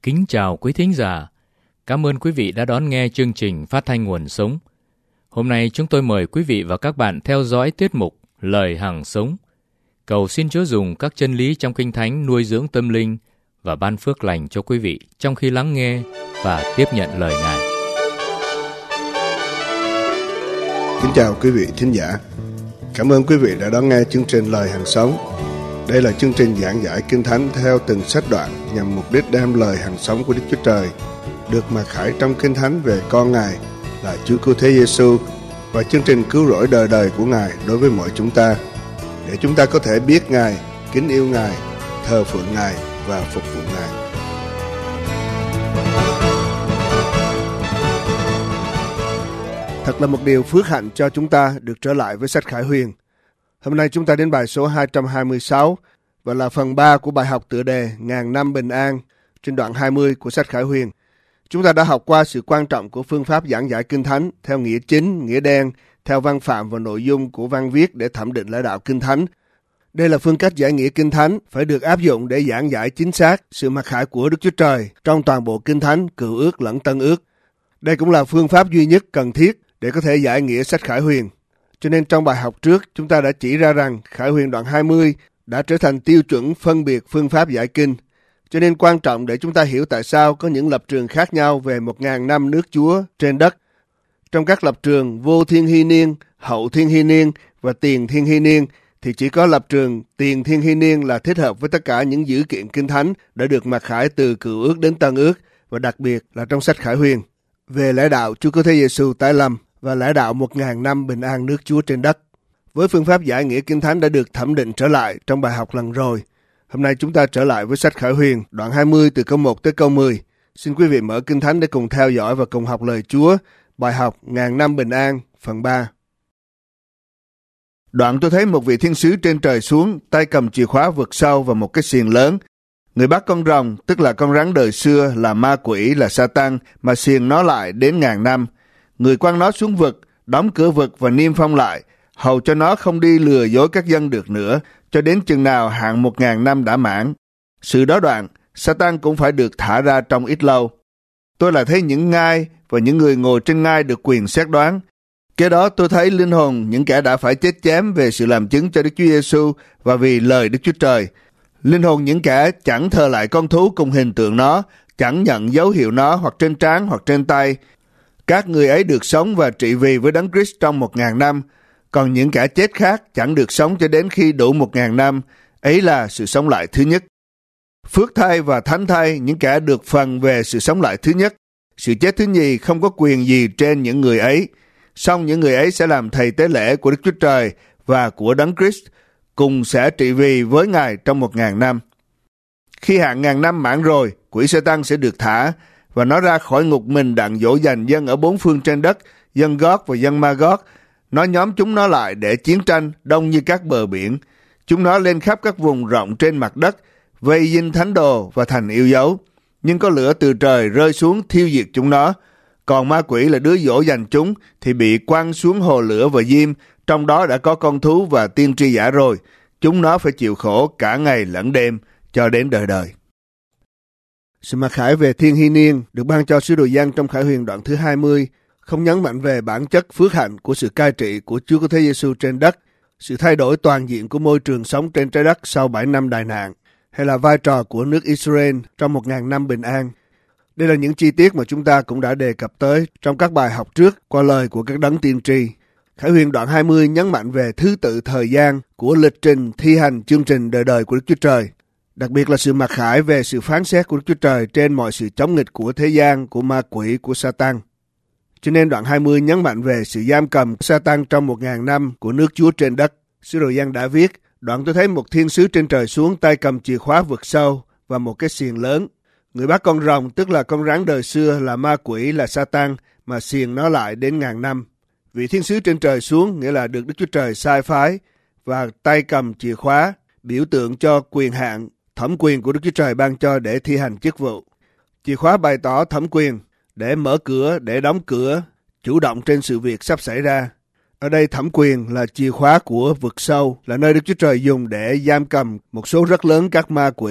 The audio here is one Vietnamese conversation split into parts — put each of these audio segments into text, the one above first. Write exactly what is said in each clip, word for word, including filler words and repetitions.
Kính chào quý thính giả. Cảm ơn quý vị đã đón nghe chương trình Phát thanh Nguồn Sống. Hôm nay chúng tôi mời quý vị và các bạn theo dõi tiết mục Lời Hằng Sống. Cầu xin Chúa dùng các chân lý trong Kinh Thánh nuôi dưỡng tâm linh và ban phước lành cho quý vị trong khi lắng nghe và tiếp nhận lời Ngài. Kính chào quý vị thính giả. Cảm ơn quý vị đã đón nghe chương trình Lời Hằng Sống. Đây là chương trình giảng giải Kinh Thánh theo từng sách đoạn nhằm mục đích đem lời hằng sống của Đức Chúa Trời được mặc khải trong Kinh Thánh về con Ngài là Chúa Cứu Thế Giêsu và chương trình cứu rỗi đời đời của Ngài đối với mọi chúng ta, để chúng ta có thể biết Ngài, kính yêu Ngài, thờ phượng Ngài và phục vụ Ngài. Thật là một điều phước hạnh cho chúng ta được trở lại với sách Khải Huyền. Hôm nay chúng ta đến bài số hai trăm hai mươi sáu và là phần ba của bài học tựa đề Ngàn năm bình an trên đoạn hai mươi của sách Khải Huyền. Chúng ta đã học qua sự quan trọng của phương pháp giảng giải Kinh Thánh theo nghĩa chính, nghĩa đen, theo văn phạm và nội dung của văn viết để thẩm định lẽ đạo Kinh Thánh. Đây là phương cách giải nghĩa Kinh Thánh phải được áp dụng để giảng giải chính xác sự mặc khải của Đức Chúa Trời trong toàn bộ Kinh Thánh, Cựu Ước lẫn Tân Ước. Đây cũng là phương pháp duy nhất cần thiết để có thể giải nghĩa sách Khải Huyền. Cho nên trong bài học trước, chúng ta đã chỉ ra rằng Khải Huyền đoạn hai mươi đã trở thành tiêu chuẩn phân biệt phương pháp giải kinh. Cho nên quan trọng để chúng ta hiểu tại sao có những lập trường khác nhau về một ngàn năm nước Chúa trên đất. Trong các lập trường vô thiên hy niên, hậu thiên hy niên và tiền thiên hy niên, thì chỉ có lập trường tiền thiên hy niên là thích hợp với tất cả những dữ kiện Kinh Thánh đã được mặc khải từ Cựu Ước đến Tân Ước, và đặc biệt là trong sách Khải Huyền về lẽ đạo Chúa Cứu Thế Giêsu tái lâm và lẽ đạo một ngàn năm bình an nước Chúa trên đất. Với phương pháp giải nghĩa Kinh Thánh đã được thẩm định trở lại trong bài học lần rồi, hôm nay chúng ta trở lại với sách Khải Huyền, đoạn hai mươi từ câu một tới câu mười. Xin quý vị mở Kinh Thánh để cùng theo dõi và cùng học lời Chúa, bài học Ngàn năm bình an, phần ba. Đoạn tôi thấy một vị thiên sứ trên trời xuống, tay cầm chìa khóa vực sâu và một cái xiềng lớn. Người bắt con rồng, tức là con rắn đời xưa, là ma quỷ, là Sa-tan, mà xiềng nó lại đến ngàn năm. Người quăng nó xuống vực, đóng cửa vực và niêm phong lại, hầu cho nó không đi lừa dối các dân được nữa, cho đến chừng nào hạn một ngàn năm đã mãn. Sự đó đoạn, Sa-tan cũng phải được thả ra trong ít lâu. Tôi lại thấy những ngai và những người ngồi trên ngai được quyền xét đoán. Kế đó tôi thấy linh hồn những kẻ đã phải chết chém về sự làm chứng cho Đức Chúa Giêsu và vì lời Đức Chúa Trời. Linh hồn những kẻ chẳng thờ lại con thú cùng hình tượng nó, chẳng nhận dấu hiệu nó hoặc trên trán hoặc trên tay. Các người ấy được sống và trị vì với Đấng Christ trong một ngàn năm, còn những kẻ chết khác chẳng được sống cho đến khi đủ một ngàn năm, ấy là sự sống lại thứ nhất. Phước thay và thánh thay những kẻ được phần về sự sống lại thứ nhất, sự chết thứ nhì không có quyền gì trên những người ấy, song những người ấy sẽ làm thầy tế lễ của Đức Chúa Trời và của Đấng Christ, cùng sẽ trị vì với Ngài trong một ngàn năm. Khi hạn ngàn năm mãn rồi, quỷ Sa-tan sẽ được thả, và nó ra khỏi ngục mình đặng dỗ dành dân ở bốn phương trên đất, dân Gót và dân Ma-gót. Nó nhóm chúng nó lại để chiến tranh, đông như các bờ biển. Chúng nó lên khắp các vùng rộng trên mặt đất, vây dinh thánh đồ và thành yêu dấu. Nhưng có lửa từ trời rơi xuống thiêu diệt chúng nó. Còn ma quỷ là đứa dỗ dành chúng thì bị quăng xuống hồ lửa và diêm, trong đó đã có con thú và tiên tri giả rồi. Chúng nó phải chịu khổ cả ngày lẫn đêm cho đến đời đời. Sự mặc khải về thiên hy niên được ban cho sứ đồ Giăng trong Khải Huyền đoạn thứ hai mươi, không nhấn mạnh về bản chất phước hạnh của sự cai trị của Chúa Cứu Thế Giêsu trên đất, sự thay đổi toàn diện của môi trường sống trên trái đất sau bảy năm đại nạn, hay là vai trò của nước Israel trong một ngàn năm bình an. Đây là những chi tiết mà chúng ta cũng đã đề cập tới trong các bài học trước qua lời của các đấng tiên tri. Khải Huyền đoạn hai mươi nhấn mạnh về thứ tự thời gian của lịch trình thi hành chương trình đời đời của Đức Chúa Trời, đặc biệt là sự mặc khải về sự phán xét của Đức Chúa Trời trên mọi sự chống nghịch của thế gian, của ma quỷ, của Sa-tan. Cho nên đoạn hai mươi nhấn mạnh về sự giam cầm Sa-tan trong một ngàn năm của nước Chúa trên đất. Sứ đồ Giăng đã viết, đoạn tôi thấy một thiên sứ trên trời xuống, tay cầm chìa khóa vực sâu và một cái xiềng lớn. Người bắt con rồng, tức là con rắn đời xưa, là ma quỷ, là Sa-tan, mà xiềng nó lại đến ngàn năm. Vị thiên sứ trên trời xuống nghĩa là được Đức Chúa Trời sai phái, và tay cầm chìa khóa biểu tượng cho quyền hạn, thẩm quyền của Đức Chúa Trời ban cho để thi hành chức vụ. Chìa khóa bày tỏ thẩm quyền để mở cửa, để đóng cửa, chủ động trên sự việc sắp xảy ra. Ở đây thẩm quyền là chìa khóa của vực sâu, là nơi Đức Chúa Trời dùng để giam cầm một số rất lớn các ma quỷ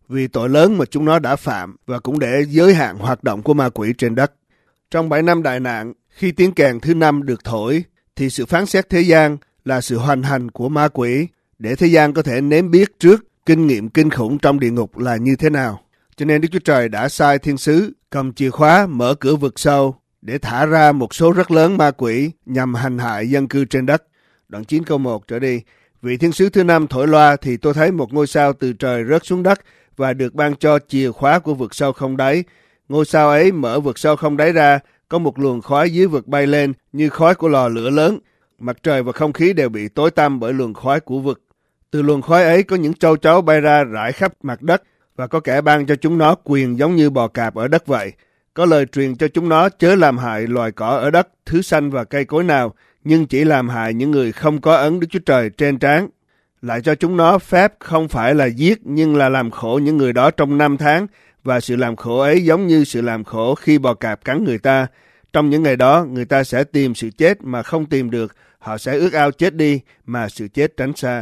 vì tội lớn mà chúng nó đã phạm và cũng để giới hạn hoạt động của ma quỷ trên đất. Trong bảy năm đại nạn, khi tiếng kèn thứ năm được thổi, thì sự phán xét thế gian là sự hoành hành của ma quỷ, để thế gian có thể nếm biết trước kinh nghiệm kinh khủng trong địa ngục là như thế nào. Cho nên Đức Chúa Trời đã sai thiên sứ cầm chìa khóa mở cửa vực sâu để thả ra một số rất lớn ma quỷ nhằm hành hại dân cư trên đất. Đoạn chín câu một trở đi. Vị thiên sứ thứ năm thổi loa thì tôi thấy một ngôi sao từ trời rớt xuống đất và được ban cho chìa khóa của vực sâu không đáy. Ngôi sao ấy mở vực sâu không đáy ra, có một luồng khói dưới vực bay lên như khói của lò lửa lớn. Mặt trời và không khí đều bị tối tăm bởi luồng khói của vực. Từ luồng khói ấy có những châu chấu bay ra rải khắp mặt đất, và có kẻ ban cho chúng nó quyền giống như bò cạp ở đất vậy. Có lời truyền cho chúng nó chớ làm hại loài cỏ ở đất, thứ xanh và cây cối nào, nhưng chỉ làm hại những người không có ấn Đức Chúa Trời trên trán. Lại cho chúng nó phép không phải là giết, nhưng là làm khổ những người đó trong năm tháng, và sự làm khổ ấy giống như sự làm khổ khi bò cạp cắn người ta. Trong những ngày đó, người ta sẽ tìm sự chết mà không tìm được, họ sẽ ước ao chết đi mà sự chết tránh xa.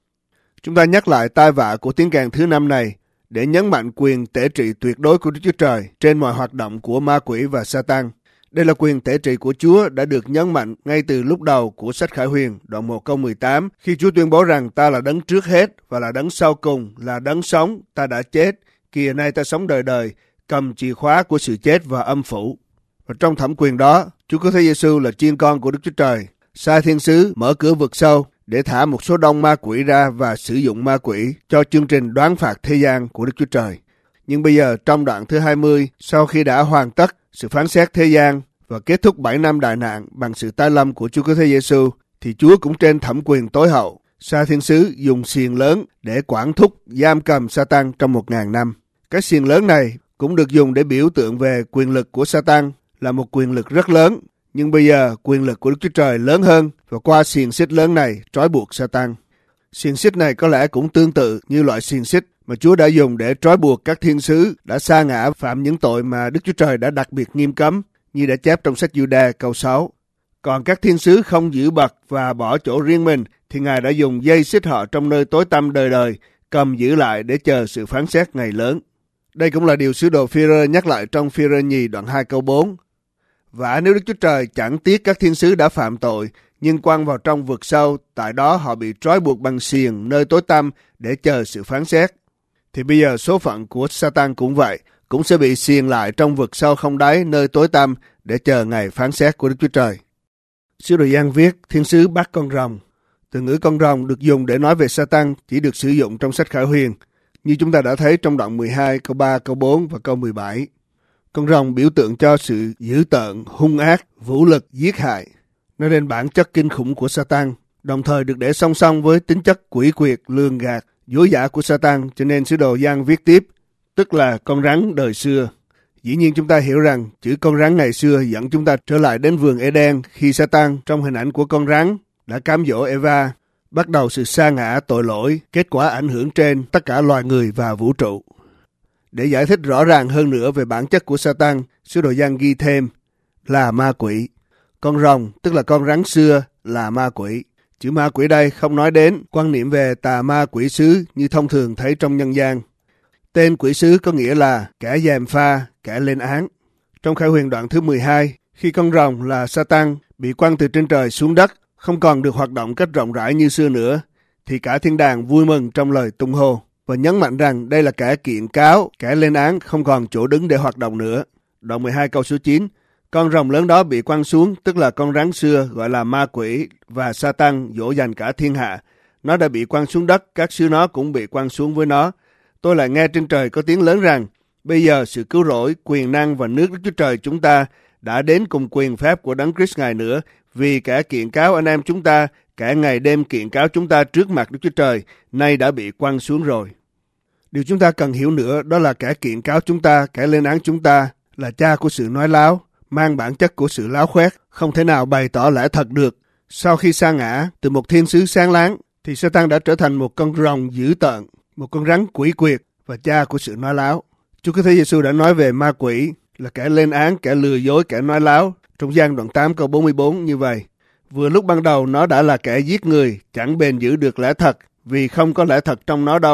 Chúng ta nhắc lại tai vạ của tiếng kèn thứ năm này để nhấn mạnh quyền tể trị tuyệt đối của Đức Chúa Trời trên mọi hoạt động của ma quỷ và Sa-tan. Đây là quyền tể trị của Chúa đã được nhấn mạnh ngay từ lúc đầu của sách Khải Huyền, đoạn một câu mười tám, khi Chúa tuyên bố rằng ta là đấng trước hết và là đấng sau cùng, là đấng sống, ta đã chết, kìa nay ta sống đời đời, cầm chìa khóa của sự chết và âm phủ. Và trong thẩm quyền đó, Chúa Cứu Thế Giêsu là chiên con của Đức Chúa Trời, sai thiên sứ mở cửa vực sâu để thả một số đông ma quỷ ra và sử dụng ma quỷ cho chương trình đoán phạt thế gian của Đức Chúa Trời. Nhưng bây giờ trong đoạn thứ hai mươi, sau khi đã hoàn tất sự phán xét thế gian và kết thúc bảy năm đại nạn bằng sự tái lâm của Chúa Cứu Thế Giêsu, thì Chúa cũng trên thẩm quyền tối hậu, sai thiên sứ dùng xiềng lớn để quản thúc giam cầm Sa-tan trong một ngàn năm. Cái xiềng lớn này cũng được dùng để biểu tượng về quyền lực của Sa-tan, là một quyền lực rất lớn. Nhưng bây giờ quyền lực của Đức Chúa Trời lớn hơn, và qua xiềng xích lớn này trói buộc Sa-tan. Xiềng xích này có lẽ cũng tương tự như loại xiềng xích mà Chúa đã dùng để trói buộc các thiên sứ đã sa ngã phạm những tội mà Đức Chúa Trời đã đặc biệt nghiêm cấm, như đã chép trong sách Giu-đa câu sáu. Còn các thiên sứ không giữ bậc và bỏ chỗ riêng mình, thì Ngài đã dùng dây xích họ trong nơi tối tăm đời đời, cầm giữ lại để chờ sự phán xét ngày lớn. Đây cũng là điều sứ đồ Phi-rơ nhắc lại trong Phi-rơ nhì đoạn hai câu bốn. Và nếu Đức Chúa Trời chẳng tiếc các thiên sứ đã phạm tội, nhưng quăng vào trong vực sâu, tại đó họ bị trói buộc bằng xiềng nơi tối tăm để chờ sự phán xét. Thì bây giờ số phận của Sa-tan cũng vậy, cũng sẽ bị xiềng lại trong vực sâu không đáy nơi tối tăm để chờ ngày phán xét của Đức Chúa Trời. Sứ đồ Giăng viết thiên sứ bắt con rồng. Từ ngữ con rồng được dùng để nói về Sa-tan chỉ được sử dụng trong sách Khải Huyền, như chúng ta đã thấy trong đoạn mười hai, câu ba, câu bốn và câu mười bảy. Con rồng biểu tượng cho sự dữ tợn, hung ác, vũ lực, giết hại. Nó nên bản chất kinh khủng của Sa-tan, đồng thời được để song song với tính chất quỷ quyệt, lường gạt, dối dả của Sa-tan, cho nên sứ đồ Giăng viết tiếp, tức là con rắn đời xưa. Dĩ nhiên chúng ta hiểu rằng chữ con rắn ngày xưa dẫn chúng ta trở lại đến vườn Eden khi Sa-tan trong hình ảnh của con rắn đã cám dỗ Eva, bắt đầu sự sa ngã tội lỗi, kết quả ảnh hưởng trên tất cả loài người và vũ trụ. Để giải thích rõ ràng hơn nữa về bản chất của Sa-tan, sứ đồ Giăng ghi thêm là ma quỷ. Con rồng, tức là con rắn xưa, là ma quỷ. Chữ ma quỷ đây không nói đến quan niệm về tà ma quỷ sứ như thông thường thấy trong nhân gian. Tên quỷ sứ có nghĩa là kẻ gièm pha, kẻ lên án. Trong Khải Huyền đoạn thứ mười hai, khi con rồng là Sa-tan bị quăng từ trên trời xuống đất, không còn được hoạt động cách rộng rãi như xưa nữa, thì cả thiên đàng vui mừng trong lời tung hô và nhấn mạnh rằng đây là kẻ kiện cáo, kẻ lên án không còn chỗ đứng để hoạt động nữa. Đoạn mười hai câu số chín, con rồng lớn đó bị quăng xuống, tức là con rắn xưa gọi là ma quỷ và Sa-tan dỗ dành cả thiên hạ. Nó đã bị quăng xuống đất, các sứ nó cũng bị quăng xuống với nó. Tôi lại nghe trên trời có tiếng lớn rằng, bây giờ sự cứu rỗi, quyền năng và nước Đức Chúa Trời chúng ta đã đến cùng quyền phép của Đấng Christ Ngài nữa, vì kẻ kiện cáo anh em chúng ta, kẻ ngày đêm kiện cáo chúng ta trước mặt Đức Chúa Trời, nay đã bị quăng xuống rồi. Điều chúng ta cần hiểu nữa đó là kẻ kiện cáo chúng ta, kẻ lên án chúng ta, là cha của sự nói láo, mang bản chất của sự láo khoét, không thể nào bày tỏ lẽ thật được. Sau khi sa ngã từ một thiên sứ sáng láng, thì Sa-tan đã trở thành một con rồng dữ tợn, một con rắn quỷ quyệt và cha của sự nói láo. Chúa Cứu Thế Giêsu đã nói về ma quỷ là kẻ lên án, kẻ lừa dối, kẻ nói láo trong Giăng đoạn tám câu bốn mươi bốn như vậy. Vừa lúc ban đầu nó đã là kẻ giết người, chẳng bền giữ được lẽ thật, vì không có lẽ thật trong nó đâu,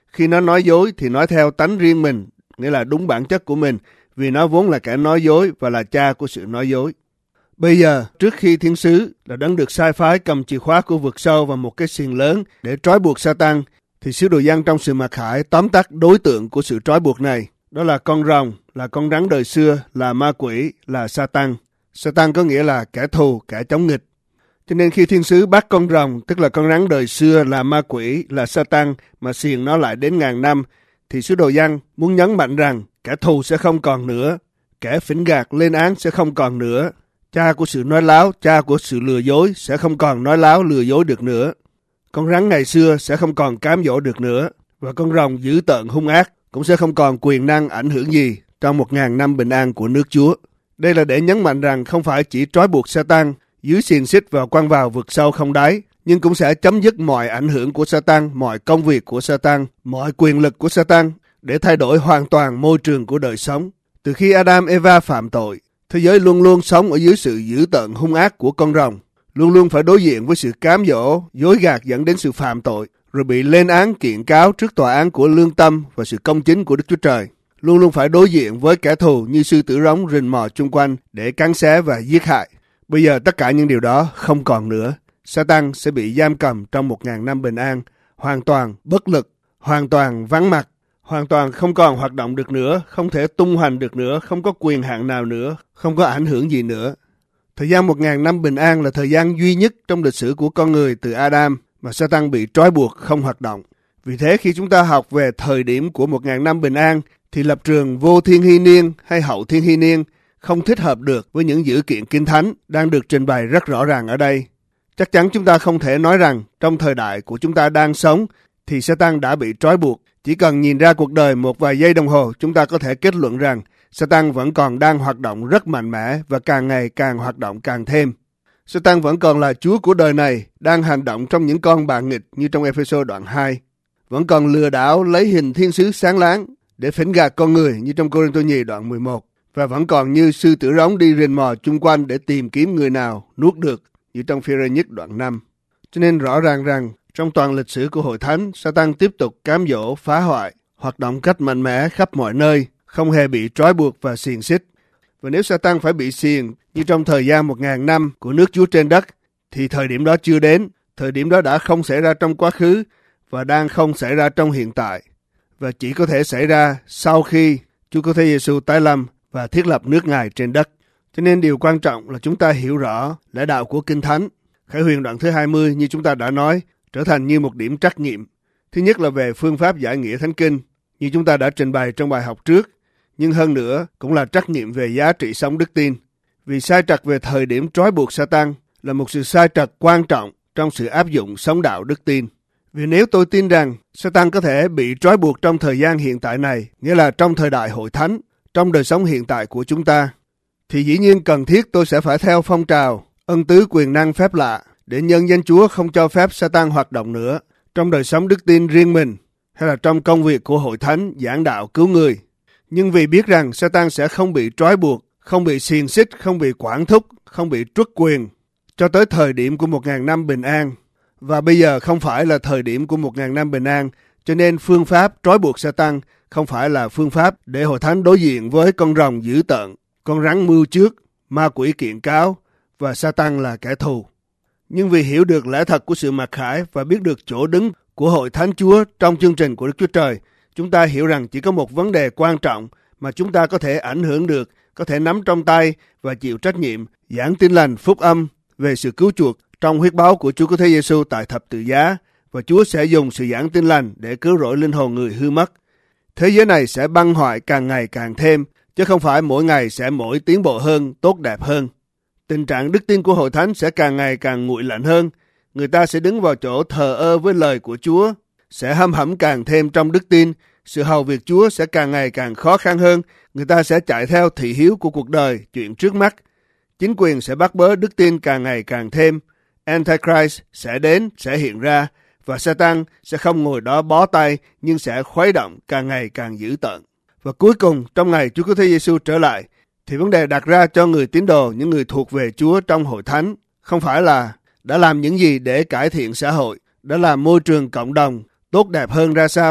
Khi nó nói dối thì nói theo tánh riêng mình, nghĩa là đúng bản chất của mình, vì nó vốn là kẻ nói dối và là cha của sự nói dối. Bây giờ, trước khi thiên sứ là đấng được sai phái cầm chìa khóa của vực sâu và một cái xiềng lớn để trói buộc Sa-tan, thì sứ đồ Giăng trong sự mặc khải tóm tắt đối tượng của sự trói buộc này. Đó là con rồng, là con rắn đời xưa, là ma quỷ, là Sa-tan. Sa-tan có nghĩa là kẻ thù, kẻ chống nghịch. Cho nên khi thiên sứ bắt con rồng, tức là con rắn đời xưa, là ma quỷ, là Sa-tan, mà xiềng nó lại đến ngàn năm, thì sứ đồ Giăng muốn nhấn mạnh rằng kẻ thù sẽ không còn nữa, kẻ phỉnh gạt lên án sẽ không còn nữa, cha của sự nói láo, cha của sự lừa dối sẽ không còn nói láo lừa dối được nữa. Con rắn ngày xưa sẽ không còn cám dỗ được nữa, và con rồng dữ tợn hung ác cũng sẽ không còn quyền năng ảnh hưởng gì trong một ngàn năm bình an của nước Chúa. Đây là để nhấn mạnh rằng không phải chỉ trói buộc Sa-tan dưới xiềng xích và quăng vào vực sâu không đáy, nhưng cũng sẽ chấm dứt mọi ảnh hưởng của Sa-tan, mọi công việc của Sa-tan, mọi quyền lực của Sa-tan, để thay đổi hoàn toàn môi trường của đời sống. Từ khi Adam Eva phạm tội, thế giới luôn luôn sống ở dưới sự dữ tợn hung ác của con rồng, luôn luôn phải đối diện với sự cám dỗ, dối gạt dẫn đến sự phạm tội, rồi bị lên án kiện cáo trước tòa án của lương tâm và sự công chính của Đức Chúa Trời. Luôn luôn phải đối diện với kẻ thù như sư tử rống rình mò chung quanh để cắn xé và giết hại. Bây giờ tất cả những điều đó không còn nữa. Sa-tan sẽ bị giam cầm trong một ngàn năm bình an, hoàn toàn bất lực, hoàn toàn vắng mặt, hoàn toàn không còn hoạt động được nữa, không thể tung hoành được nữa, không có quyền hạn nào nữa, không có ảnh hưởng gì nữa. Thời gian một ngàn năm bình an là thời gian duy nhất trong lịch sử của con người từ Adam mà Sa-tan bị trói buộc không hoạt động. Vì thế khi chúng ta học về thời điểm của một ngàn năm bình an, thì lập trường vô thiên hy niên hay hậu thiên hy niên không thích hợp được với những dữ kiện kinh thánh đang được trình bày rất rõ ràng ở đây. Chắc chắn chúng ta không thể nói rằng trong thời đại của chúng ta đang sống thì Sa-tan đã bị trói buộc. Chỉ cần nhìn ra cuộc đời một vài giây đồng hồ, chúng ta có thể kết luận rằng Sa-tan vẫn còn đang hoạt động rất mạnh mẽ và càng ngày càng hoạt động càng thêm. Sa-tan vẫn còn là chúa của đời này, đang hành động trong những con bạn nghịch như trong Ê-phê-sô đoạn hai. Vẫn còn lừa đảo lấy hình thiên sứ sáng láng để phỉnh gạt con người như trong Cô-rinh-tô nhì đoạn mười một. Và vẫn còn như sư tử rống đi rình mò chung quanh để tìm kiếm người nào nuốt được như trong Phi-rơ nhất đoạn năm. Cho nên rõ ràng rằng trong toàn lịch sử của Hội Thánh, Sa-tan tiếp tục cám dỗ, phá hoại, hoạt động cách mạnh mẽ khắp mọi nơi, không hề bị trói buộc và xiềng xích. Và nếu Sa-tan phải bị xiềng như trong thời gian một ngàn năm của nước Chúa trên đất, thì thời điểm đó chưa đến, thời điểm đó đã không xảy ra trong quá khứ và đang không xảy ra trong hiện tại, và chỉ có thể xảy ra sau khi Chúa Cứu Thế Giê-xu tái lâm và thiết lập nước Ngài trên đất. Cho nên điều quan trọng là chúng ta hiểu rõ lẽ đạo của Kinh Thánh. Khải Huyền đoạn thứ hai mươi như chúng ta đã nói, trở thành như một điểm trắc nghiệm. Thứ nhất là về phương pháp giải nghĩa Thánh Kinh, như chúng ta đã trình bày trong bài học trước, nhưng hơn nữa cũng là trắc nghiệm về giá trị sống đức tin. Vì sai trật về thời điểm trói buộc Sa-tan là một sự sai trật quan trọng trong sự áp dụng sống đạo đức tin. Vì nếu tôi tin rằng Sa-tan có thể bị trói buộc trong thời gian hiện tại này, nghĩa là trong thời đại Hội Thánh, trong đời sống hiện tại của chúng ta, thì dĩ nhiên cần thiết tôi sẽ phải theo phong trào, ân tứ quyền năng phép lạ, để nhân danh Chúa không cho phép Sa-tan hoạt động nữa, trong đời sống đức tin riêng mình, hay là trong công việc của Hội Thánh giảng đạo cứu người. Nhưng vì biết rằng Sa-tan sẽ không bị trói buộc, không bị xiềng xích, không bị quản thúc, không bị truất quyền, cho tới thời điểm của một ngàn năm bình an. Và bây giờ không phải là thời điểm của một ngàn năm bình an, cho nên phương pháp trói buộc Sa-tan không phải là phương pháp để Hội Thánh đối diện với con rồng dữ tợn, con rắn mưu trước, ma quỷ kiện cáo và Sa-tan là kẻ thù. Nhưng vì hiểu được lẽ thật của sự mặc khải và biết được chỗ đứng của Hội Thánh Chúa trong chương trình của Đức Chúa Trời, chúng ta hiểu rằng chỉ có một vấn đề quan trọng mà chúng ta có thể ảnh hưởng được, có thể nắm trong tay và chịu trách nhiệm giảng tin lành phúc âm về sự cứu chuộc trong huyết báu của Chúa Cứu Thế Giê-xu tại thập tự giá, và Chúa sẽ dùng sự giảng tin lành để cứu rỗi linh hồn người hư mất. Thế giới này sẽ băng hoại càng ngày càng thêm, chứ không phải mỗi ngày sẽ mỗi tiến bộ hơn, tốt đẹp hơn. Tình trạng đức tin của Hội Thánh sẽ càng ngày càng nguội lạnh hơn. Người ta sẽ đứng vào chỗ thờ ơ với lời của Chúa, sẽ hâm hẩm càng thêm trong đức tin. Sự hầu việc Chúa sẽ càng ngày càng khó khăn hơn. Người ta sẽ chạy theo thị hiếu của cuộc đời, chuyện trước mắt. Chính quyền sẽ bắt bớ đức tin càng ngày càng thêm. Antichrist sẽ đến, sẽ hiện ra, và Sa-tan sẽ không ngồi đó bó tay, nhưng sẽ khuấy động càng ngày càng dữ tợn. Và cuối cùng, trong ngày Chúa Cứu Thế Giê-xu trở lại, thì vấn đề đặt ra cho người tín đồ, những người thuộc về Chúa trong Hội Thánh, không phải là đã làm những gì để cải thiện xã hội, đã làm môi trường cộng đồng tốt đẹp hơn ra sao,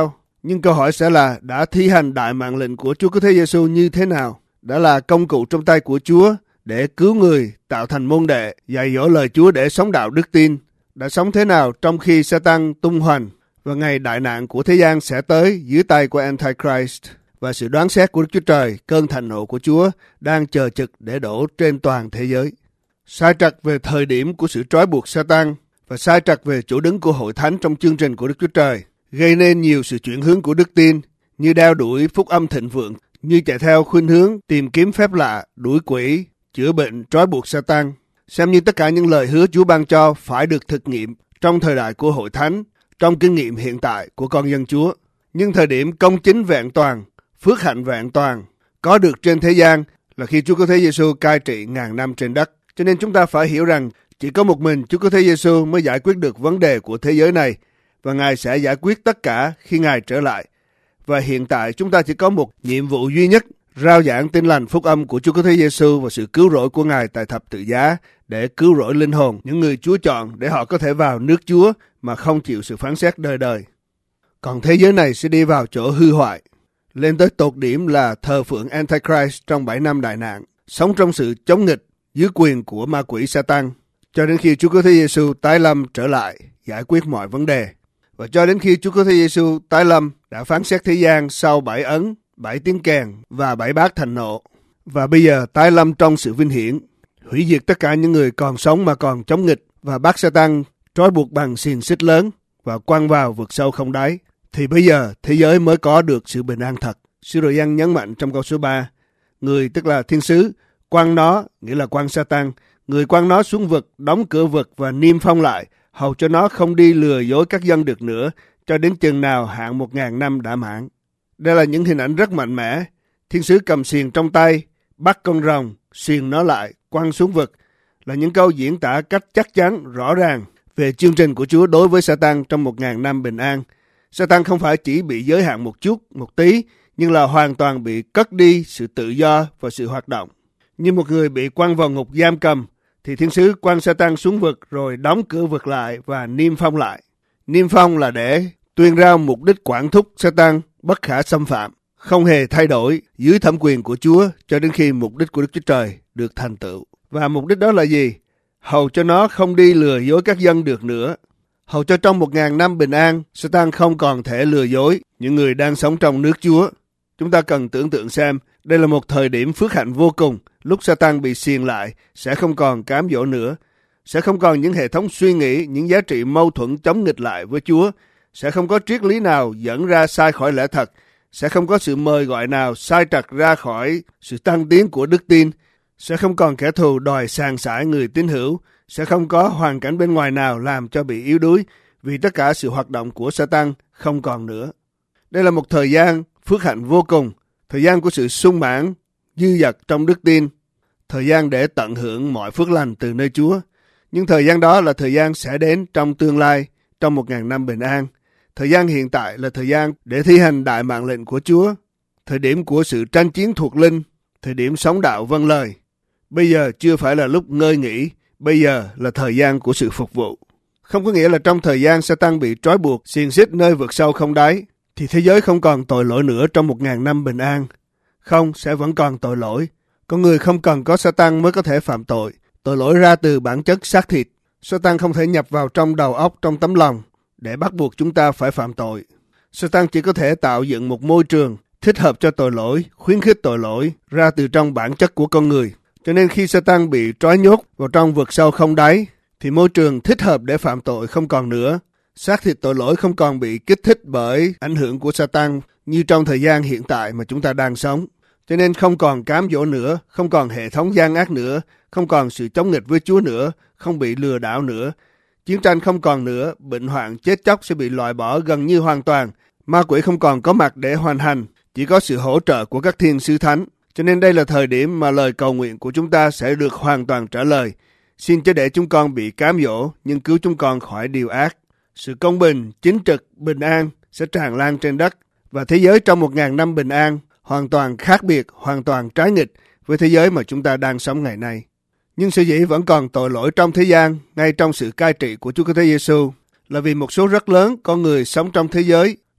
Nhưng câu hỏi sẽ là đã thi hành đại mạng lệnh của Chúa Cứu Thế Giêsu như thế nào? Đã là công cụ trong tay của Chúa để cứu người, tạo thành môn đệ, dạy dỗ lời Chúa để sống đạo đức tin. Đã sống thế nào trong khi Sa-tan tung hoành và ngày đại nạn của thế gian sẽ tới dưới tay của Antichrist và sự đoán xét của Đức Chúa Trời, cơn thạnh nộ của Chúa đang chờ trực để đổ trên toàn thế giới. Sai trật về thời điểm của sự trói buộc Sa-tan và sai trật về chỗ đứng của hội thánh trong chương trình của Đức Chúa Trời gây nên nhiều sự chuyển hướng của đức tin, như đeo đuổi phúc âm thịnh vượng, như chạy theo khuynh hướng tìm kiếm phép lạ, đuổi quỷ, chữa bệnh, trói buộc Sa-tan. Xem như tất cả những lời hứa Chúa ban cho phải được thực nghiệm trong thời đại của hội thánh, trong kinh nghiệm hiện tại của con dân Chúa. Nhưng thời điểm công chính vẹn toàn, phước hạnh vẹn toàn có được trên thế gian là khi Chúa Cứu Thế Giêsu cai trị ngàn năm trên đất. Cho nên chúng ta phải hiểu rằng chỉ có một mình Chúa Cứu Thế Giêsu mới giải quyết được vấn đề của thế giới này, và Ngài sẽ giải quyết tất cả khi Ngài trở lại. Và hiện tại chúng ta chỉ có một nhiệm vụ duy nhất, rao giảng tin lành phúc âm của Chúa Cứu Thế Giêsu và sự cứu rỗi của Ngài tại thập tự giá để cứu rỗi linh hồn những người Chúa chọn để họ có thể vào nước Chúa mà không chịu sự phán xét đời đời. Còn thế giới này sẽ đi vào chỗ hư hoại, lên tới tột điểm là thờ phượng Antichrist trong bảy năm đại nạn, sống trong sự chống nghịch dưới quyền của ma quỷ Sa-tan, cho đến khi Chúa Cứu Thế Giêsu tái lâm trở lại giải quyết mọi vấn đề. Và cho đến khi Chúa Cứu Thế Giêsu tái lâm đã phán xét thế gian sau bảy ấn, bảy tiếng kèn và bảy bát thạnh nộ, và bây giờ tái lâm trong sự vinh hiển, hủy diệt tất cả những người còn sống mà còn chống nghịch và bắt Sa-tan trói buộc bằng xiềng xích lớn và quăng vào vực sâu không đáy, thì bây giờ thế giới mới có được sự bình an thật. Sứ đồ Giăng nhấn mạnh trong câu số ba, người tức là thiên sứ quăng nó, nghĩa là quăng Sa-tan, người quăng nó xuống vực, đóng cửa vực và niêm phong lại, hầu cho nó không đi lừa dối các dân được nữa, cho đến chừng nào hạn một ngàn năm đã mãn. Đây là những hình ảnh rất mạnh mẽ. Thiên sứ cầm xiềng trong tay, bắt con rồng, xiềng nó lại, quăng xuống vực, là những câu diễn tả cách chắc chắn, rõ ràng về chương trình của Chúa đối với Sa-tan trong một ngàn năm bình an. Sa-tan không phải chỉ bị giới hạn một chút, một tí, nhưng là hoàn toàn bị cất đi sự tự do và sự hoạt động. Như một người bị quăng vào ngục giam cầm, thì thiên sứ quăng Sa-tan xuống vực rồi đóng cửa vực lại và niêm phong lại. Niêm phong là để tuyên rao mục đích quản thúc Sa-tan bất khả xâm phạm, không hề thay đổi dưới thẩm quyền của Chúa cho đến khi mục đích của Đức Chúa Trời được thành tựu. Và mục đích đó là gì? Hầu cho nó không đi lừa dối các dân được nữa. Hầu cho trong một ngàn năm bình an, Sa-tan không còn thể lừa dối những người đang sống trong nước Chúa. Chúng ta cần tưởng tượng xem, đây là một thời điểm phước hạnh vô cùng, lúc Sa-tan bị xiềng lại, sẽ không còn cám dỗ nữa, sẽ không còn những hệ thống suy nghĩ, những giá trị mâu thuẫn chống nghịch lại với Chúa, sẽ không có triết lý nào dẫn ra sai khỏi lẽ thật, sẽ không có sự mời gọi nào sai trật ra khỏi sự tăng tiến của đức tin, sẽ không còn kẻ thù đòi sàn sải người tín hữu, sẽ không có hoàn cảnh bên ngoài nào làm cho bị yếu đuối, vì tất cả sự hoạt động của Sa-tan không còn nữa. Đây là một thời gian phước hạnh vô cùng, thời gian của sự sung mãn, dư dật trong đức tin, thời gian để tận hưởng mọi phước lành từ nơi Chúa. Nhưng thời gian đó là thời gian sẽ đến trong tương lai, trong một ngàn năm bình an. Thời gian hiện tại là thời gian để thi hành đại mạng lệnh của Chúa, thời điểm của sự tranh chiến thuộc linh, thời điểm sống đạo vâng lời. Bây giờ chưa phải là lúc ngơi nghỉ, bây giờ là thời gian của sự phục vụ. Không có nghĩa là trong thời gian Sa-tan bị trói buộc, xiềng xích nơi vực sâu không đáy, thì thế giới không còn tội lỗi nữa trong một ngàn năm bình an. Không, sẽ vẫn còn tội lỗi. Con người không cần có Sa-tan mới có thể phạm tội. Tội lỗi ra từ bản chất xác thịt. Sa-tan không thể nhập vào trong đầu óc, trong tấm lòng để bắt buộc chúng ta phải phạm tội. Sa-tan chỉ có thể tạo dựng một môi trường thích hợp cho tội lỗi, khuyến khích tội lỗi ra từ trong bản chất của con người. Cho nên khi Sa-tan bị trói nhốt vào trong vực sâu không đáy, thì môi trường thích hợp để phạm tội không còn nữa. Xác thịt tội lỗi không còn bị kích thích bởi ảnh hưởng của Sa-tan như trong thời gian hiện tại mà chúng ta đang sống. Cho nên không còn cám dỗ nữa, không còn hệ thống gian ác nữa, không còn sự chống nghịch với Chúa nữa, không bị lừa đảo nữa. Chiến tranh không còn nữa, bệnh hoạn chết chóc sẽ bị loại bỏ gần như hoàn toàn. Ma quỷ không còn có mặt để hoàn hành, chỉ có sự hỗ trợ của các thiên sứ thánh. Cho nên đây là thời điểm mà lời cầu nguyện của chúng ta sẽ được hoàn toàn trả lời. Xin chớ để chúng con bị cám dỗ, nhưng cứu chúng con khỏi điều ác. Sự công bình, chính trực, bình an sẽ tràn lan trên đất, và thế giới trong một ngàn năm bình an hoàn toàn khác biệt, hoàn toàn trái nghịch với thế giới mà chúng ta đang sống ngày nay. Nhưng sở dĩ vẫn còn tội lỗi trong thế gian, ngay trong sự cai trị của Chúa Cứu Thế Giêsu, là vì một số rất lớn con người sống trong thế giới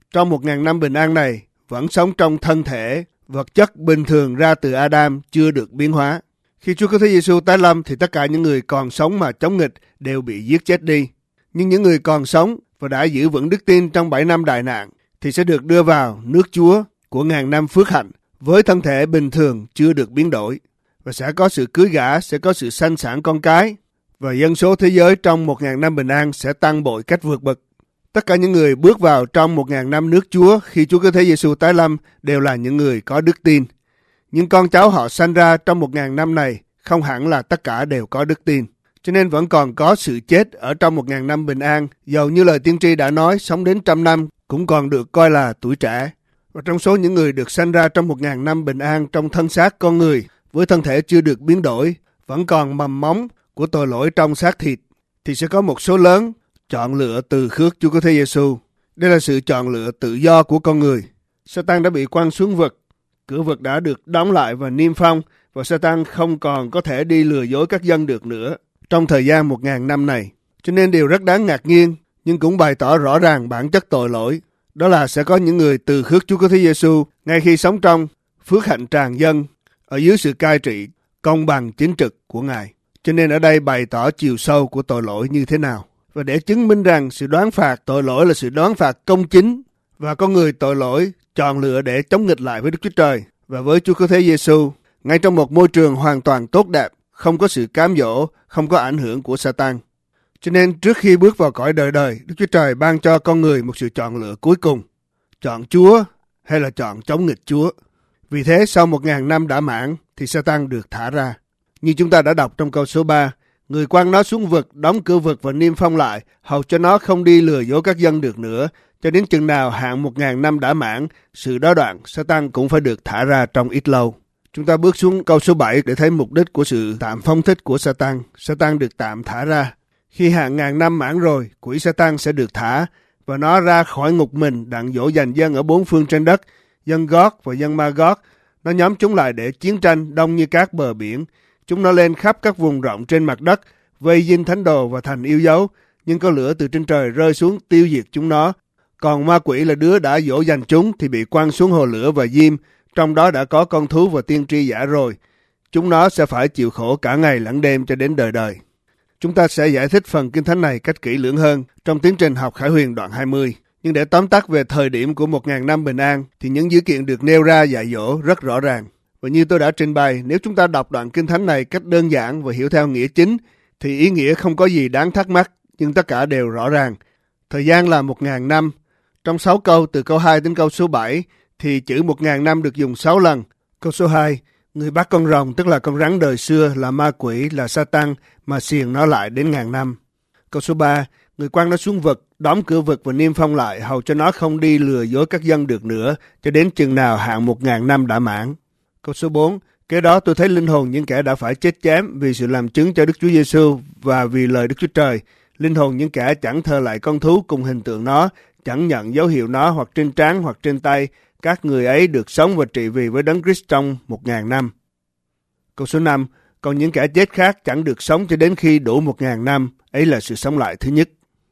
trong một ngàn năm bình an này vẫn sống trong thân thể vật chất bình thường ra từ Adam chưa được biến hóa. Khi Chúa Cứu Thế Giêsu tái lâm thì tất cả những người còn sống mà chống nghịch đều bị giết chết đi. Nhưng những người còn sống và đã giữ vững đức tin trong bảy năm đại nạn thì sẽ được đưa vào nước Chúa của ngàn năm phước hạnh với thân thể bình thường chưa được biến đổi. Và sẽ có sự cưới gả, sẽ có sự sanh sản con cái. Và dân số thế giới trong một ngàn năm bình an sẽ tăng bội cách vượt bậc. Tất cả những người bước vào trong một ngàn năm nước Chúa khi Chúa Cứu Thế Giêsu tái lâm đều là những người có đức tin. Những con cháu họ sanh ra trong một ngàn năm này không hẳn là tất cả đều có đức tin. Cho nên vẫn còn có sự chết ở trong một ngàn năm bình an. Dầu như lời tiên tri đã nói sống đến trăm năm cũng còn được coi là tuổi trẻ. Và trong số những người được sanh ra trong một ngàn năm bình an trong thân xác con người với thân thể chưa được biến đổi, vẫn còn mầm móng của tội lỗi trong xác thịt, thì sẽ có một số lớn chọn lựa từ khước Chúa Cứu Thế Giêsu. Đây là sự chọn lựa tự do của con người. Sa-tan đã bị quăng xuống vực, cửa vực đã được đóng lại và niêm phong, và Sa-tan không còn có thể đi lừa dối các dân được nữa trong thời gian một ngàn năm này. Cho nên điều rất đáng ngạc nhiên, nhưng cũng bày tỏ rõ ràng bản chất tội lỗi. Đó là sẽ có những người từ khước Chúa Cứu Thế Giêsu ngay khi sống trong phước hạnh tràn dâng ở dưới sự cai trị công bằng chính trực của Ngài. Cho nên ở đây bày tỏ chiều sâu của tội lỗi như thế nào. Và để chứng minh rằng sự đoán phạt tội lỗi là sự đoán phạt công chính và con người tội lỗi chọn lựa để chống nghịch lại với Đức Chúa Trời và với Chúa Cứu Thế Giêsu ngay trong một môi trường hoàn toàn tốt đẹp, không có sự cám dỗ, không có ảnh hưởng của Sa-tan. Cho nên trước khi bước vào cõi đời đời, Đức Chúa Trời ban cho con người một sự chọn lựa cuối cùng. Chọn Chúa hay là chọn chống nghịch Chúa. Vì thế sau một ngàn năm đã mãn thì Sa-tan được thả ra. Như chúng ta đã đọc trong câu số ba, người quăng nó xuống vực, đóng cửa vực và niêm phong lại, hầu cho nó không đi lừa dối các dân được nữa. Cho đến chừng nào hạn một ngàn năm đã mãn, sự đó đoạn, Sa-tan cũng phải được thả ra trong ít lâu. Chúng ta bước xuống câu số bảy để thấy mục đích của sự tạm phong thích của Sa-tan. Sa-tan được tạm thả ra. Khi hạn ngàn năm mãn rồi, quỷ Sa-tan sẽ được thả và nó ra khỏi ngục mình đặng dỗ dành dân ở bốn phương trên đất, dân Gót và dân Ma-gót. Nó nhóm chúng lại để chiến tranh đông như các bờ biển. Chúng nó lên khắp các vùng rộng trên mặt đất, vây dinh thánh đồ và thành yêu dấu, nhưng có lửa từ trên trời rơi xuống tiêu diệt chúng nó. Còn ma quỷ là đứa đã dỗ dành chúng thì bị quăng xuống hồ lửa và diêm, trong đó đã có con thú và tiên tri giả rồi. Chúng nó sẽ phải chịu khổ cả ngày lẫn đêm cho đến đời đời. Chúng ta sẽ giải thích phần Kinh Thánh này cách kỹ lưỡng hơn trong tiến trình học Khải Huyền đoạn hai mươi. Nhưng để tóm tắt về thời điểm của một ngàn năm bình an thì những dữ kiện được nêu ra dạy dỗ rất rõ ràng. Và như tôi đã trình bày, nếu chúng ta đọc đoạn Kinh Thánh này cách đơn giản và hiểu theo nghĩa chính thì ý nghĩa không có gì đáng thắc mắc, nhưng tất cả đều rõ ràng. Thời gian là một ngàn năm. Trong sáu câu từ câu hai đến câu số bảy thì chữ một ngàn năm được dùng sáu lần. Câu số hai, người bắt con rồng tức là con rắn đời xưa là ma quỷ là Sa-tan mà xiềng nó lại đến ngàn năm. Câu số ba, người quăng nó xuống vực, đóng cửa vực và niêm phong lại hầu cho nó không đi lừa dối các dân được nữa cho đến chừng nào hạn một ngàn năm đã mãn. Câu số bốn, kế đó tôi thấy linh hồn những kẻ đã phải chết chém vì sự làm chứng cho Đức Chúa Giêsu và vì lời Đức Chúa Trời. Linh hồn những kẻ chẳng thờ lại con thú cùng hình tượng nó, chẳng nhận dấu hiệu nó hoặc trên trán hoặc trên tay. Các người ấy được sống và trị vì với Đấng Christ trong một ngàn năm. Câu số năm, còn những kẻ chết khác chẳng được sống cho đến khi đủ một ngàn năm. Ấy là sự sống lại thứ nhất.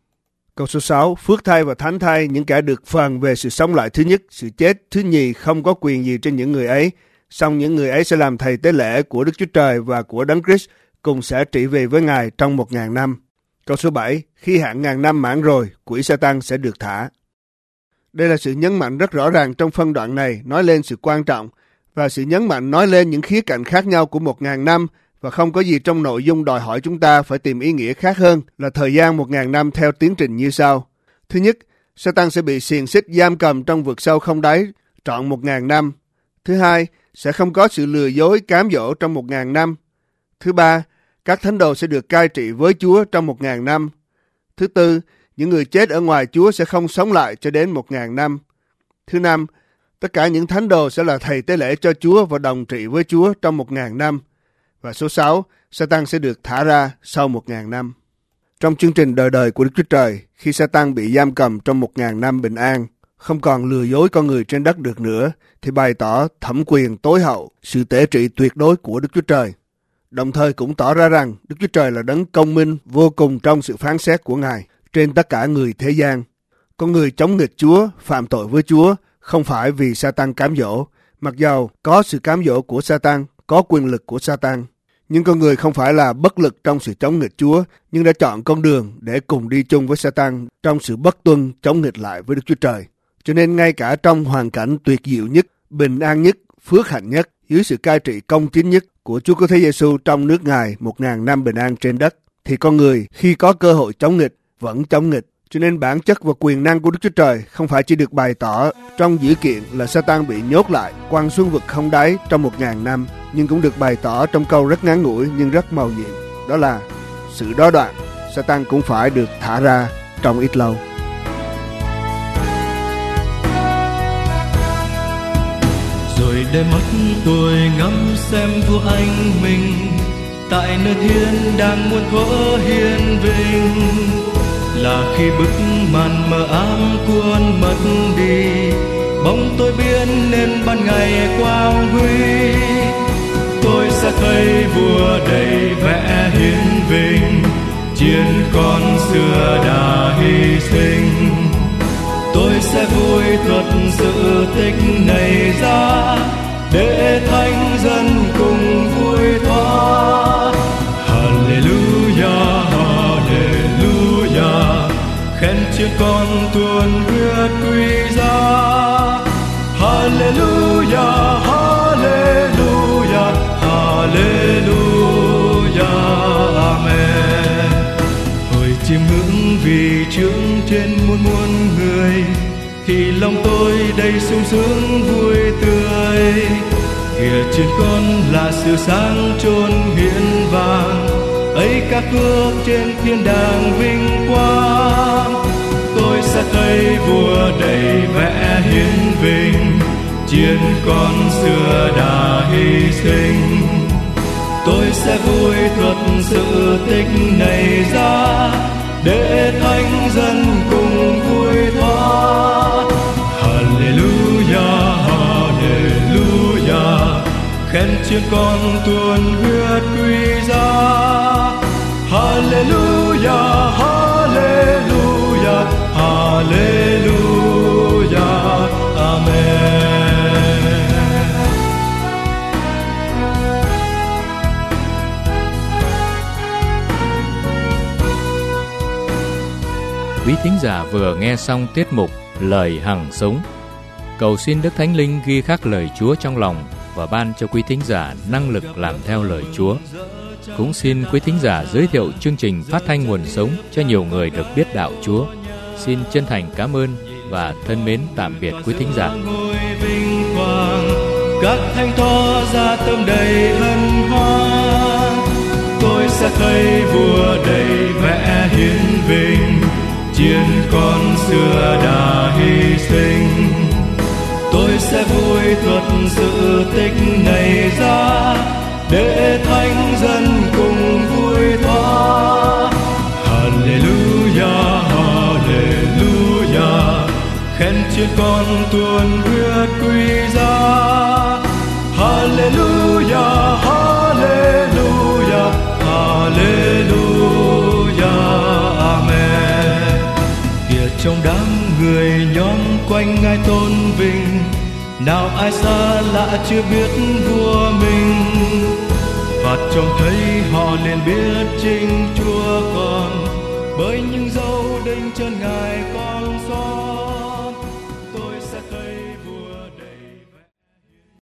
Câu số sáu, phước thay và thánh thay những kẻ được phần về sự sống lại thứ nhất, sự chết thứ nhì không có quyền gì trên những người ấy. Song những người ấy sẽ làm thầy tế lễ của Đức Chúa Trời và của Đấng Christ, cùng sẽ trị vì với Ngài trong một ngàn năm. Câu số bảy, khi hạn ngàn năm mãn rồi, quỷ Sa-tan sẽ được thả. Đây là sự nhấn mạnh rất rõ ràng trong phân đoạn này, nói lên sự quan trọng, và sự nhấn mạnh nói lên những khía cạnh khác nhau của một ngàn năm, và không có gì trong nội dung đòi hỏi chúng ta phải tìm ý nghĩa khác hơn là thời gian một ngàn năm theo tiến trình như sau. Thứ nhất, Sa-tan sẽ bị xiềng xích giam cầm trong vực sâu không đáy trọn một ngàn năm. Thứ hai, sẽ không có sự lừa dối cám dỗ trong một ngàn năm. Thứ ba, các thánh đồ sẽ được cai trị với Chúa trong một ngàn năm. Thứ tư, những người chết ở ngoài Chúa sẽ không sống lại cho đến một ngàn năm. Thứ năm, tất cả những thánh đồ sẽ là thầy tế lễ cho Chúa và đồng trị với Chúa trong một ngàn năm. Và số sáu, Sa-tan sẽ được thả ra sau một ngàn năm. Trong chương trình đời đời của Đức Chúa Trời, khi Sa-tan bị giam cầm trong một ngàn năm bình an, không còn lừa dối con người trên đất được nữa, thì bày tỏ thẩm quyền tối hậu, sự tể trị tuyệt đối của Đức Chúa Trời. Đồng thời cũng tỏ ra rằng Đức Chúa Trời là đấng công minh vô cùng trong sự phán xét của Ngài trên tất cả người thế gian. con người chống nghịch Chúa, phạm tội với Chúa, không phải vì Sa-tan cám dỗ. Mặc dầu có sự cám dỗ của Sa-tan, có quyền lực của Sa-tan, nhưng con người không phải là bất lực trong sự chống nghịch Chúa, nhưng đã chọn con đường để cùng đi chung với Sa-tan trong sự bất tuân chống nghịch lại với Đức Chúa Trời. Cho nên ngay cả trong hoàn cảnh tuyệt diệu nhất, bình an nhất, phước hạnh nhất, dưới sự cai trị công chính nhất của Chúa Cứu Thế Giêsu trong nước Ngài một ngàn năm bình an trên đất, thì con người khi có cơ hội chống nghịch vẫn chống nghịch. Cho nên bản chất và quyền năng của Đức Chúa Trời không phải chỉ được bày tỏ trong dữ kiện là Sa-tan bị nhốt lại, quăng xuống vực không đáy trong một ngàn năm, nhưng cũng được bày tỏ trong câu rất ngắn ngủi nhưng rất mầu nhiệm. Đó là sự đó đoạn, Sa-tan cũng phải được thả ra trong ít lâu. Rồi để mắt tôi ngắm xem vua anh mình tại nơi thiên đang muôn thuở hiền vinh, là khi bức màn mờ ám cuốn mất đi, bóng tôi biến nên ban ngày quang huy. Tôi sẽ thấy vua đầy vẻ hiền vinh, chiến con xưa đã hy sinh. Tôi sẽ vui thuật sự tích này ra, để thánh dân cùng vui thoa. Hallelujah, Hallelujah, khen Chúa con tuôn huyết quý giá. Hallelujah, Hallelujah, Hallelujah, Amen. Hồi chiêm ngưỡng vì trưởng trên muôn muôn người, thì lòng tôi đầy sung sướng vui tươi. Kìa trên con là sự sáng chôn hiển vàng, ấy các cước trên thiên đàng vinh quang. Tôi sẽ thấy vua đầy vẻ hiền vinh, chiến con xưa đã hy sinh. Tôi sẽ vui thuật sự tích này ra, để thánh dân cùng vui thoa. Hallelujah, Hallelujah, khen Chúa con tuôn huyết quý giá. Hallelujah, Hallelujah, Hallelujah, Amen. Quý thính giả vừa nghe xong tiết mục Lời Hằng Sống. Cầu xin Đức Thánh Linh ghi khắc lời Chúa trong lòng và ban cho quý thính giả năng lực làm theo lời Chúa. Cũng xin quý thính giả giới thiệu chương trình phát thanh nguồn sống cho nhiều người được biết đạo Chúa. Xin chân thành cảm ơn và thân mến tạm biệt quý thính giả. Các thánh tỏ ra tâm đầy hân hoan, tôi sẽ thấy vua đầy vẻ hiền vinh, chiến con xưa đã hy sinh. Tôi sẽ vui thuật sự tích này ra, để thánh dân cùng vui thoa. Hallelujah, Hallelujah, khen Chúa con tuôn huyết quý giá. Hallelujah, Hallelujah, Hallelujah, Amen. Kìa trong đám người nhóm quanh Ngài tôn vinh, nào ai xa lạ chưa biết vua mình. Và trông thấy họ liền biết chính Chúa còn, bởi những dấu đinh chân Ngài con soi.